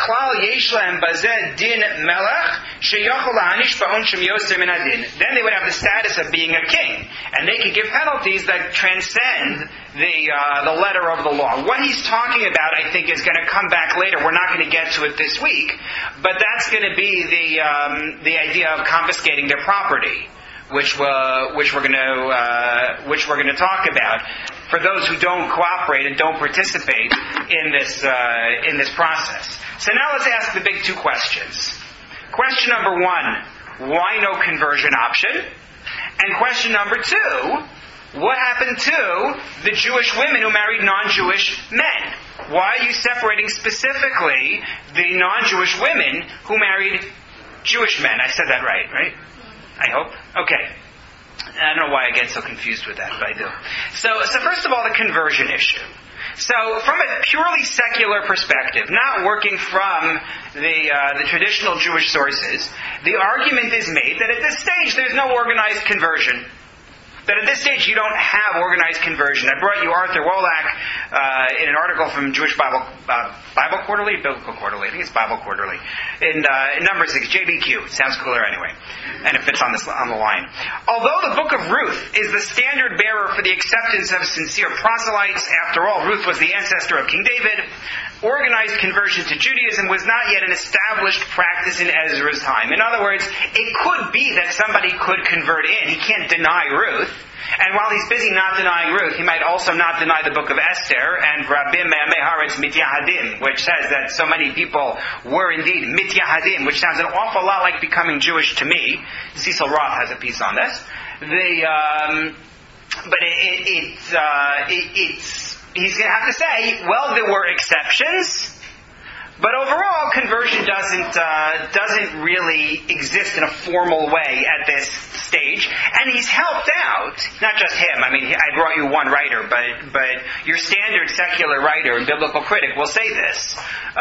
they would have the status of being a king, and they could give penalties that transcend the uh, the letter of the law. What he's talking about, I think, is going to come back later. We're not going to get to it this week, but that's going to be the um, the idea of confiscating their property, which we're, which we're going to uh, which we're going to talk about for those who don't cooperate and don't participate in this uh, in this process. So now let's ask the big two questions. Question number one: why no conversion option? And question number two: what happened to the Jewish women who married non-Jewish men? Why are you separating specifically the non-Jewish women who married Jewish men? I said that right, right? I hope. Okay. I don't know why I get so confused with that, but I do. So, so first of all, the conversion issue. So, from a purely secular perspective, not working from the uh, the traditional Jewish sources, the argument is made that at this stage there's no organized conversion. That at this stage you don't have organized conversion. I brought you Arthur Wolak uh, in an article from Jewish Bible uh, Bible Quarterly, Biblical Quarterly. I think it's Bible Quarterly. In, uh, in number six, J B Q. It sounds cooler anyway, and it fits on this on the line. Although the Book of Ruth is the standard bearer for the acceptance of sincere proselytes, after all, Ruth was the ancestor of King David. Organized conversion to Judaism was not yet an established practice in Ezra's time. In other words, it could be that somebody could convert in. He can't deny Ruth. And while he's busy not denying Ruth, he might also not deny the book of Esther and Rabim Me'amei Haaretz Mityahadim, which says that so many people were indeed Mityahadim, which sounds an awful lot like becoming Jewish to me. Cecil Roth has a piece on this. The, um, but it, it, it's, uh, it, it's, he's going to have to say, well, there were exceptions, but overall, conversion doesn't uh, doesn't really exist in a formal way at this stage. And he's helped out, not just him. I mean, I brought you one writer, but but your standard secular writer and biblical critic will say this.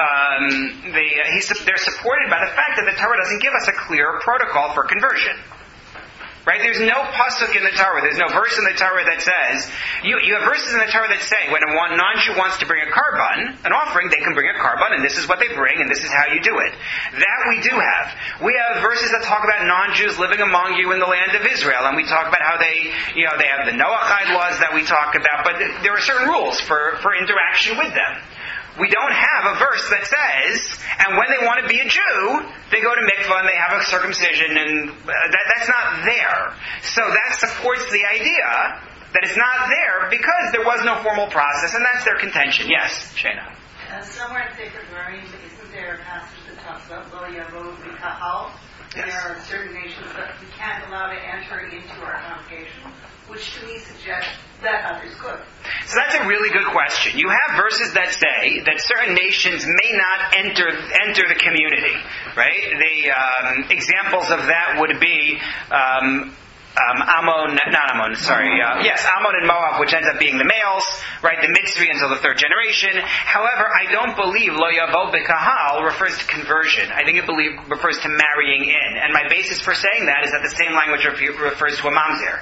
Um, they, he's, they're supported by the fact that the Torah doesn't give us a clear protocol for conversion. Right? There's no pasuk in the Torah. There's no verse in the Torah that says, you, you have verses in the Torah that say, when a non-Jew wants to bring a carbon, an offering, they can bring a carbon, and this is what they bring, and this is how you do it. That we do have. We have verses that talk about non-Jews living among you in the land of Israel, and we talk about how they, you know, they have the Noahide laws that we talk about, but there are certain rules for, for interaction with them. We don't have a verse that says, and when they want to be a Jew, they go to mikvah and they have a circumcision, and that, that's not there. So that supports the idea that it's not there because there was no formal process, and that's their contention. Yes, Shana. Uh, somewhere in Sacred Learning, isn't there a passage that talks about Lo Yavo B'Kahal? There are certain nations that we can't allow to enter into our congregation, which to me suggests that others could. So that's a really good question. You have verses that say that certain nations may not enter enter the community, right? The um, examples of that would be um, um, Ammon, not Ammon, sorry, uh, yes, Ammon and Moab, which ends up being the males, right? The Mitzri until the third generation. However, I don't believe Lo Yavo B'Kahal refers to conversion. I think it believe, refers to marrying in. And my basis for saying that is that the same language refers to a mamzer.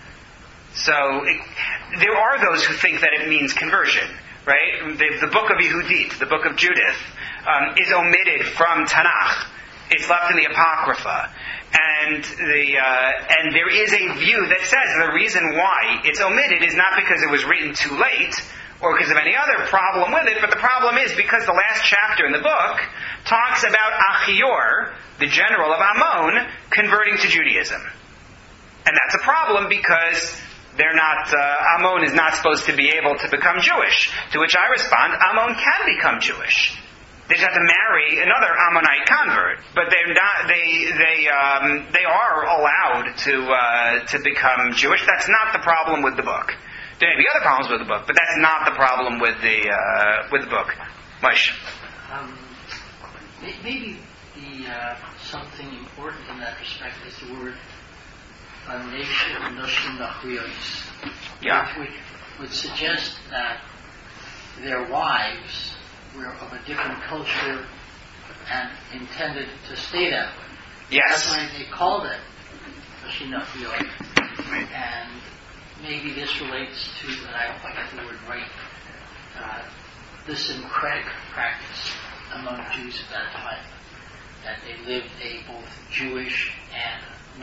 So, it, there are those who think that it means conversion, right? The, the book of Yehudit, the book of Judith, um, is omitted from Tanakh. It's left in the Apocrypha. And the uh, and there is a view that says the reason why it's omitted is not because it was written too late, or because of any other problem with it, but the problem is because the last chapter in the book talks about Achior, the general of Ammon, converting to Judaism. And that's a problem because they're not, uh, Ammon is not supposed to be able to become Jewish. To which I respond, Ammon can become Jewish. They just have to marry another Ammonite convert, but they're not. They they um, they are allowed to uh, to become Jewish. That's not the problem with the book. There may be other problems with the book, but that's not the problem with the uh, with the book. Moshe. Um, maybe the uh, something important in that respect is the word nation noshim nachuyos, Yeah. which would suggest that their wives were of a different culture and intended to stay that way. Yes. That's why they called it noshim nachuyos. And maybe this relates to, and I hope I get the word right, uh, the syncretic practice among Jews at that time, that they lived a both Jewish and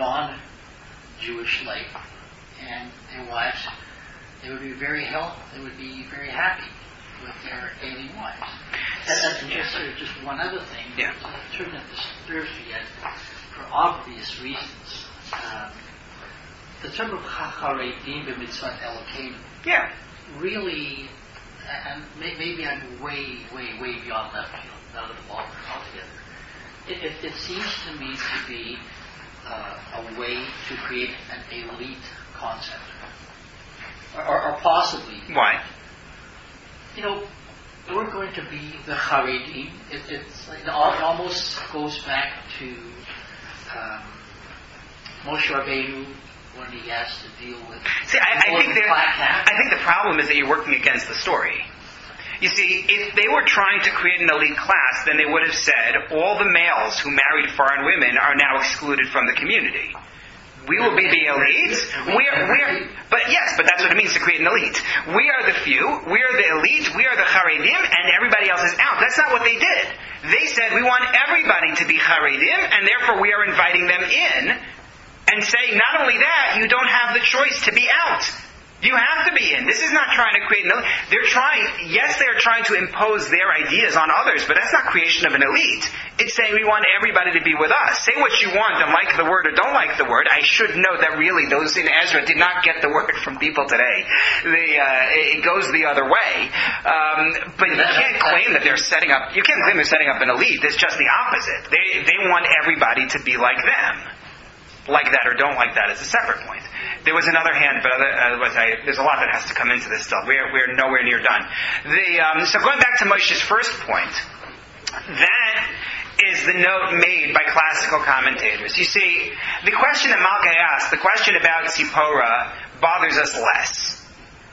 non-Jewish life, and their wives, they would be very healthy, they would be very happy with their alien wives. That, that's just, sort of just one other thing. Yeah. Uh, turning at this Thursday, yet, for obvious reasons. Um, the term of Chacharedim b'mitzvot Elokeinu Yeah. really, and maybe I'm way, way, way beyond left field, out of the ball altogether. It, it, it seems to me to be uh, a way to create an elite concept. or, or possibly. Why? You know, we're going to be the Haredim. It, it's like, it almost goes back to um, Moshe Rabbeinu when he has to deal with. See, I, I think there, I think the problem is that you're working against the story. You see, if they were trying to create an elite class, then they would have said all the males who married foreign women are now excluded from the community. We will be the elite. We are, we are, but yes, but that's what it means to create an elite. We are the few. We are the elite. We are the Haredim, and everybody else is out. That's not what they did. They said we want everybody to be Haredim, and therefore we are inviting them in, and saying not only that, you don't have the choice to be out. You have to be in. This is not trying to create an elite. They're trying, yes, they're trying to impose their ideas on others, but that's not creation of an elite. It's saying we want everybody to be with us. Say what you want and like the word or don't like the word. I should note that really those in Ezra did not get the word from people today. They, uh, it goes the other way. Um, but you can't claim that they're setting up, you can't claim they're setting up an elite. It's just the opposite. They, they want everybody to be like them. Like that or don't like that is a separate point. There was another hand, but other, uh, was I, there's a lot that has to come into this still. We're, we're nowhere near done. The, um, so going back to Moshe's first point, that is the note made by classical commentators. You see, the question that Malka asked, the question about Tzipora, bothers us less.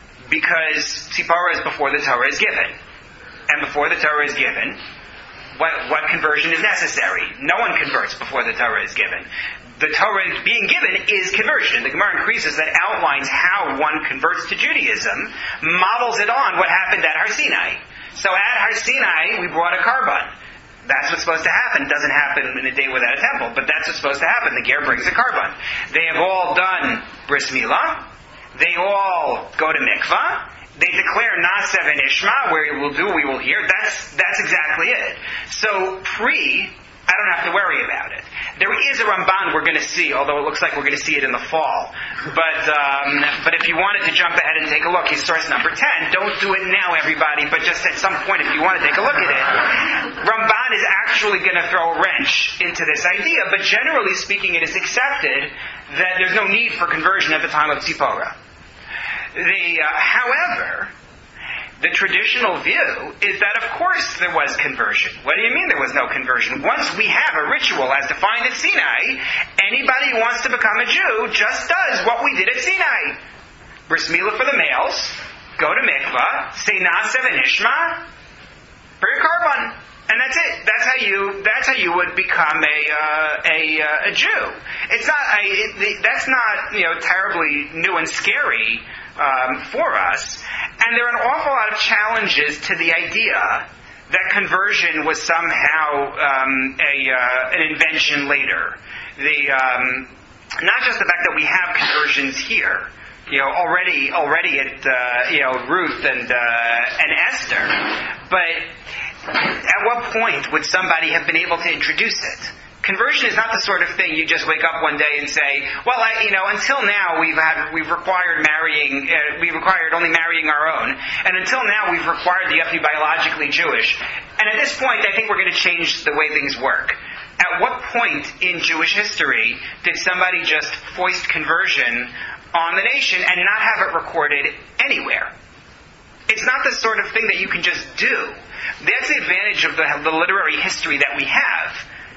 Because Tzipora is before the Torah is given. And before the Torah is given, what, what conversion is necessary? No one converts before the Torah is given. The Torah being given is conversion. The Gemara in Krisos that outlines how one converts to Judaism models it on what happened at Har Sinai. So at Har Sinai, we brought a carbon. That's what's supposed to happen. It doesn't happen in a day without a temple, but that's what's supposed to happen. The ger brings a carbon. They have all done bris milah. They all go to mikvah. They declare Naaseh v'nishma, where we will do, we will hear. That's that's exactly it. So pre, I don't have to worry about it. There is a Ramban we're going to see, although it looks like we're going to see it in the fall. But um, but if you wanted to jump ahead and take a look, he's source number ten. Don't do it now, everybody, but just at some point if you want to take a look at it. Ramban is actually going to throw a wrench into this idea, but generally speaking, it is accepted that there's no need for conversion at the time of Tzipora. The, uh, however, the traditional view is that, of course, there was conversion. What do you mean there was no conversion? Once we have a ritual as defined at Sinai, anybody who wants to become a Jew just does what we did at Sinai. Bris milah for the males, go to mikvah, say Naaseh v'nishma, for your carbon. And that's it. That's how you. That's how you would become a uh, a, uh, a Jew. It's not. I, it, that's not you know terribly new and scary um, for us. And there are an awful lot of challenges to the idea that conversion was somehow um, a uh, an invention later. The um, not just the fact that we have conversions here. You know, already already at uh, you know Ruth and uh, and Esther, but. At what point would somebody have been able to introduce it? Conversion is not the sort of thing you just wake up one day and say, well, I, you know, until now we've had, we've required marrying, uh, we've required only marrying our own, and until now we've required that you have to be biologically Jewish. And at this point, I think we're going to change the way things work. At what point in Jewish history did somebody just foist conversion on the nation and not have it recorded anywhere? It's not the sort of thing that you can just do. That's the advantage of the, the literary history that we have,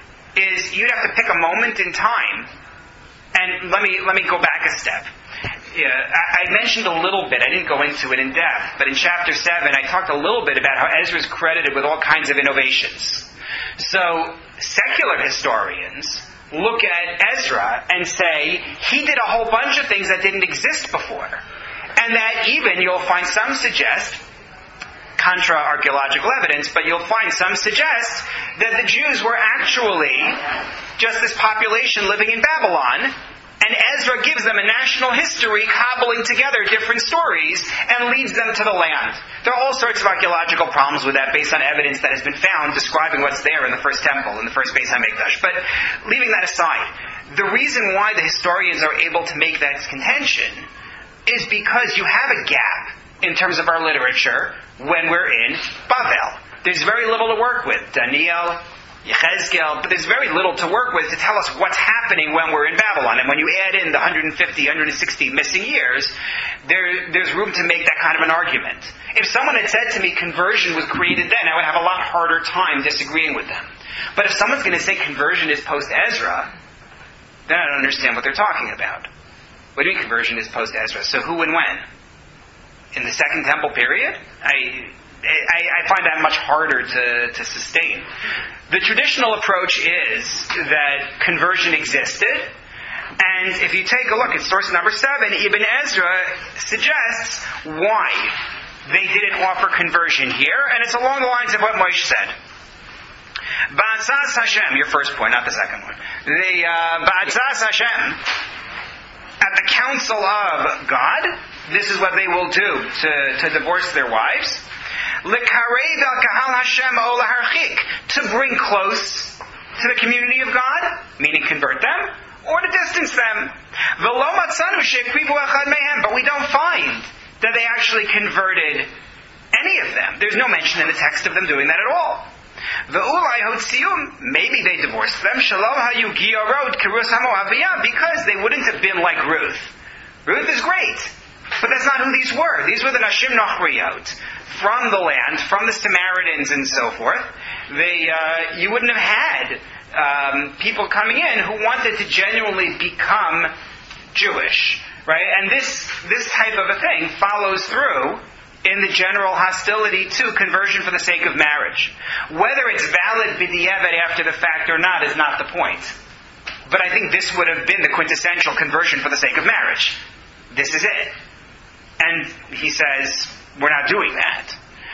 is you'd have to pick a moment in time. And let me let me go back a step. Yeah, I, I mentioned a little bit, I didn't go into it in depth, but in chapter seven I talked a little bit about how Ezra is credited with all kinds of innovations. So, secular historians look at Ezra and say, he did a whole bunch of things that didn't exist before. And that even, you'll find some suggest, contra archaeological evidence, but you'll find some suggest that the Jews were actually just this population living in Babylon, and Ezra gives them a national history cobbling together different stories and leads them to the land. There are all sorts of archaeological problems with that based on evidence that has been found describing what's there in the first temple, in the first Beis HaMikdash. But leaving that aside, the reason why the historians are able to make that contention is because you have a gap in terms of our literature when we're in Bavel. There's very little to work with. Daniel, Yechezkel, but there's very little to work with to tell us what's happening when we're in Babylon. And when you add in the one hundred fifty, one hundred sixty missing years, there, there's room to make that kind of an argument. If someone had said to me conversion was created then, I would have a lot harder time disagreeing with them. But if someone's going to say conversion is post-Ezra, then I don't understand what they're talking about. What do you mean conversion is post-Ezra? So who and when? In the Second Temple period? I... I, I find that much harder to, to sustain. The traditional approach is that conversion existed, and if you take a look at source number seven, Ibn Ezra suggests why they didn't offer conversion here, and it's along the lines of what Moshe said. Ba'atzas Hashem, your first point, not the second one. The uh, Ba'atzas Hashem, at the counsel of God, this is what they will do to, to divorce their wives. L'karev el kahal Hashem o laharchik, to bring close to the community of God, meaning convert them, or to distance them. V'lo matzanu shekrivu echad mehem, but we don't find that they actually converted any of them. There's no mention in the text of them doing that at all. V'ulai hotzium, maybe they divorced them, shalom hayu giyorot kerus hamoaviyah, because they wouldn't have been like Ruth. Ruth is great, but that's not who these were. These were the Nashim Nachriyot, from the land, from the Samaritans and so forth. They, uh, you wouldn't have had um, people coming in who wanted to genuinely become Jewish, right? And this this type of a thing follows through in the general hostility to conversion for the sake of marriage. Whether it's valid b'diavad after the fact or not is not the point. But I think this would have been the quintessential conversion for the sake of marriage. This is it. And he says, we're not doing that.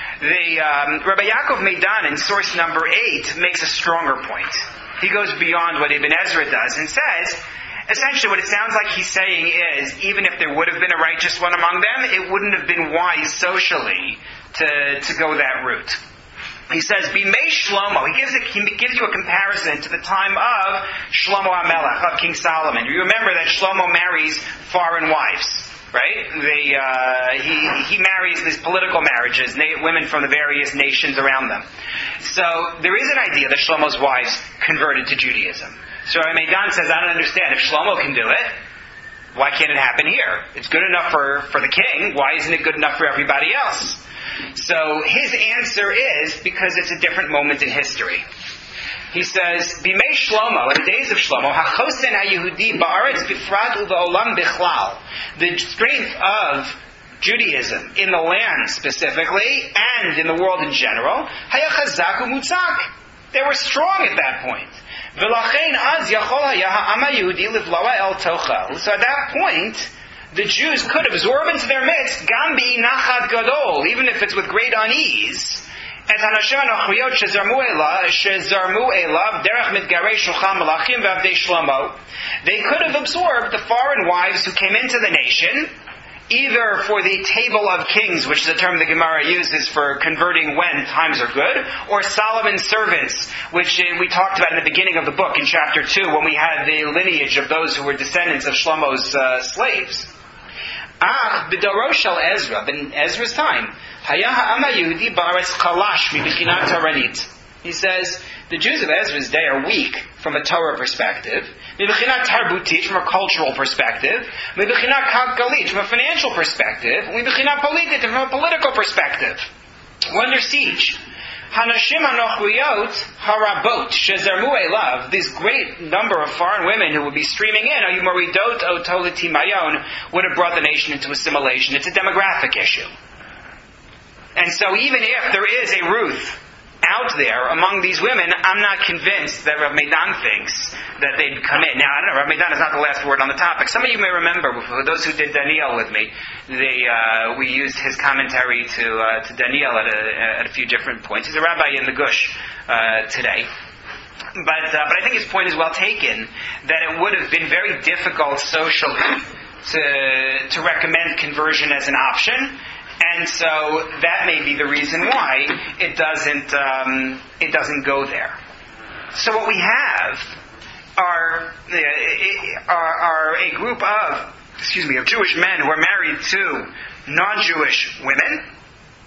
The um, Rabbi Yaakov Meidan in source number eight makes a stronger point. He goes beyond what Ibn Ezra does and says, essentially what it sounds like he's saying is, even if there would have been a righteous one among them, it wouldn't have been wise socially to, to go that route. He says, Bimei Shlomo, he gives, a, he gives you a comparison to the time of Shlomo HaMelech, of King Solomon. You remember that Shlomo marries foreign wives. Right? They, uh, he, he marries these political marriages, na- women from the various nations around them. So there is an idea that Shlomo's wives converted to Judaism. So Meidan says, I don't understand. If Shlomo can do it, why can't it happen here? It's good enough for, for the king. Why isn't it good enough for everybody else? So his answer is because it's a different moment in history. He says, Bimei Shlomo, in the days of Shlomo, HaChosen HaYehudi Ba'aretz Bifrat U'Ba'olam Bichlal, the strength of Judaism in the land specifically, and in the world in general, Haya Chazak U'Mutzak. They were strong at that point. V'lachein az yachol haya ha'am HaYehudi livloa el tochel. So at that point, the Jews could absorb into their midst, Gam bi'inachat gadol, even if it's with great unease, they could have absorbed the foreign wives who came into the nation, either for the table of kings, which is a term the Gemara uses for converting when times are good, or Solomon's servants, which we talked about in the beginning of the book in chapter two, when we had the lineage of those who were descendants of Shlomo's uh, slaves. Ah, b'doro shel Ezra, in Ezra's time, Haya ha'am ha'yehudi ba'aretz chalash mibichinat taranit. He says, the Jews of Ezra's day are weak from a Torah perspective, mibichinat tarbutit, from a cultural perspective, mibichinat kalkalit, from a financial perspective, mibichinat politit, from a political perspective. We're under siege. Hanashim hanochriyot harabot shezarmu elav. This great number of foreign women who would be streaming in, ayumaridot otoliti mayon, would have brought the nation into assimilation. It's a demographic issue. And so even if there is a Ruth out there among these women, I'm not convinced that Rav Meidan thinks that they'd come in. Now, I don't know, Rav Meidan is not the last word on the topic. Some of you may remember, for those who did Daniel with me, they, uh, we used his commentary to uh, to Daniel at a, at a few different points. He's a rabbi in the Gush uh, today. But, uh, but I think his point is well taken, that it would have been very difficult socially to, to recommend conversion as an option. And so that may be the reason why it doesn't um, it doesn't go there. So what we have are, are are a group of excuse me of Jewish men who are married to non-Jewish women,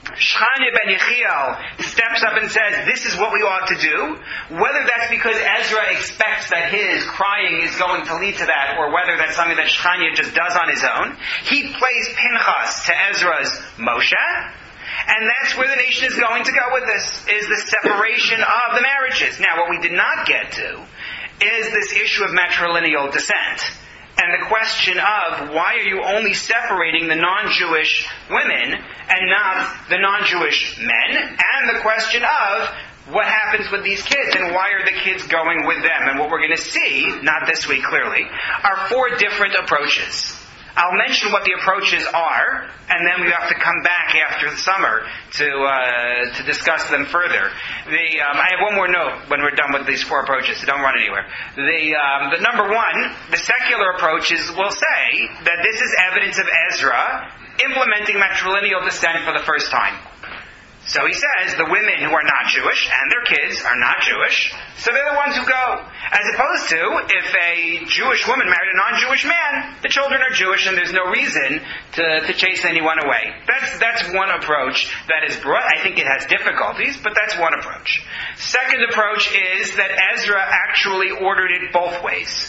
Shechania ben Yechiel steps up and says, this is what we ought to do, whether that's because Ezra expects that his crying is going to lead to that, or whether that's something that Shechania just does on his own, he plays Pinchas to Ezra's Moshe, and that's where the nation is going to go with this, is the separation of the marriages. Now, what we did not get to is this issue of matrilineal descent. And the question of, why are you only separating the non-Jewish women and not the non-Jewish men? And the question of, what happens with these kids and why are the kids going with them? And what we're going to see, not this week clearly, are four different approaches. I'll mention what the approaches are, and then we have to come back after the summer to uh, to discuss them further. The um, I have one more note when we're done with these four approaches, so don't run anywhere. The um, the number one, the secular approaches will say that this is evidence of Ezra implementing matrilineal descent for the first time. So he says the women who are not Jewish and their kids are not Jewish, so they're the ones who go. As opposed to, if a Jewish woman married a non-Jewish man, the children are Jewish and there's no reason to, to chase anyone away. That's, that's one approach that is brought. I think it has difficulties, but that's one approach. Second approach is that Ezra actually ordered it both ways.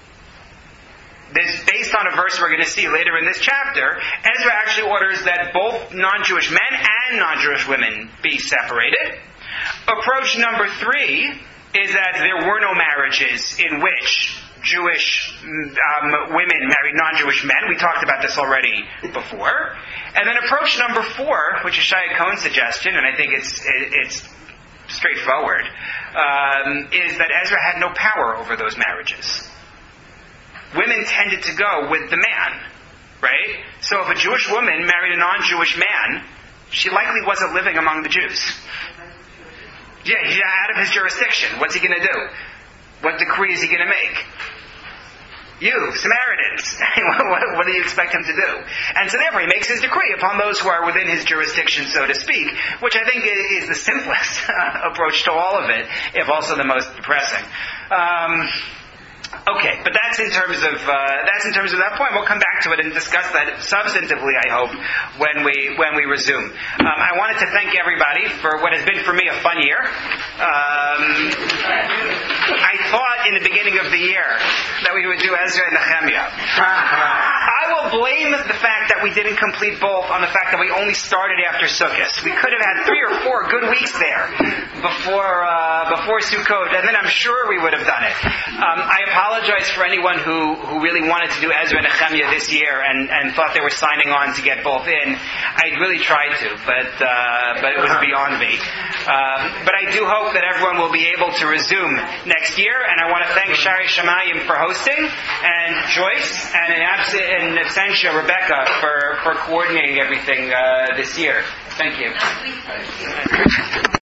This, based on a verse we're going to see later in this chapter, Ezra actually orders that both non-Jewish men and non-Jewish women be separated. Approach number three is that there were no marriages in which Jewish um, women married non-Jewish men. We talked about this already before. And then approach number four, which is Shia Cohen's suggestion, and I think it's it, it's straightforward, um, is that Ezra had no power over those marriages. Women tended to go with the man, right? So if a Jewish woman married a non-Jewish man, she likely wasn't living among the Jews. Yeah, he's out of his jurisdiction. What's he going to do? What decree is he going to make? You, Samaritans. what, what do you expect him to do? And so therefore he makes his decree upon those who are within his jurisdiction, so to speak, which I think is the simplest approach to all of it, if also the most depressing. Um... Okay, but that's in terms of uh, that's in terms of that point. We'll come back to it and discuss that substantively, I hope, when we when we resume. Um, I wanted to thank everybody for what has been for me a fun year. Um, I thought in the beginning of the year that we would do Ezra and Nehemiah. I will blame the fact that we didn't complete both on the fact that we only started after Sukkot. We could have had three or four good weeks there before uh, before Sukkot, and then I'm sure we would have done it. Um, I apologize for anyone who, who really wanted to do Ezra and Nehemiah this year and, and thought they were signing on to get both in. I really tried to, but uh, but it was beyond me. Um, but I do hope that everyone will be able to resume next year, and I want to thank Shari Shamayim for hosting, and Joyce, and in, abs- in absentia, Rebecca, for, for coordinating everything uh, this year. Thank you.